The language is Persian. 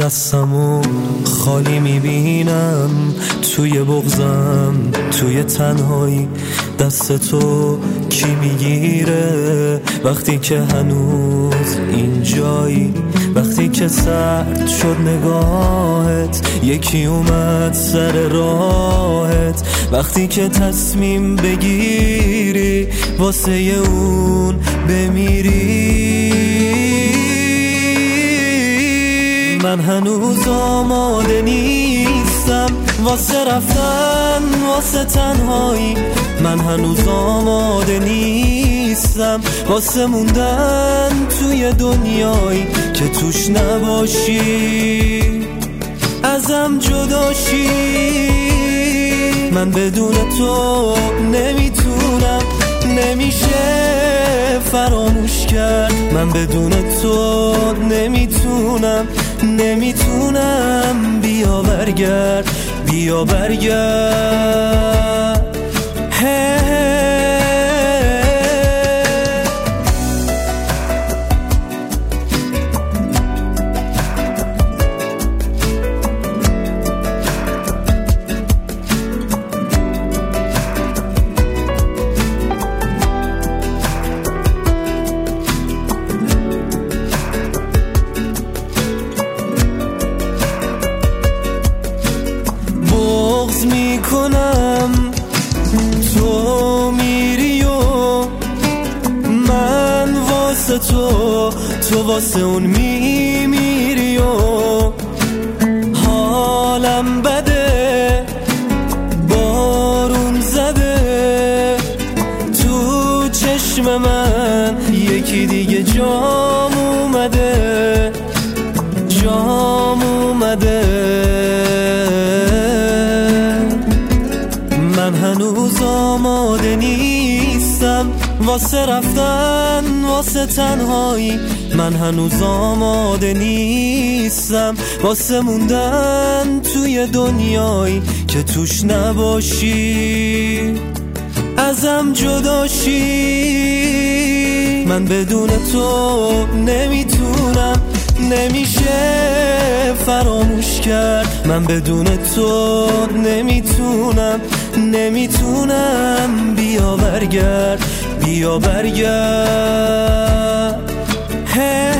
دستمو خالی میبینم، توی بغضم توی تنهایی دست تو کی میگیره؟ وقتی که هنوز اینجایی، وقتی که سرد شد نگاهت، یکی اومد سر راهت، وقتی که تصمیم بگیری واسه اون بمیری. من هنوز آماده نیستم واسه رفتن، واسه تنهایی. من هنوز آماده نیستم واسه موندن توی دنیایی که توش نباشی، ازم جداشی. من بدون تو نمیتونم، نمیشه فراموش کرد. من بدون تو نمیتونم، نمیتونم. بیا برگرد، بیا برگرد. بغض میکنم تو میری و من واسه تو واسه اون میمیری و حالم بده، بارون زده تو چشم من، یکی دیگه جام اومده، جام اومده. من هنوز آماده نیستم واسه رفتن، واسه تنهایی. من هنوز آماده نیستم واسه موندن توی دنیایی که توش نباشی، ازم جداشی. من بدون تو نمیتونم، نمیشه فراموش کرد. من بدون تو نمیتونم، نمیتونم. بیا برگرد، بیا برگرد.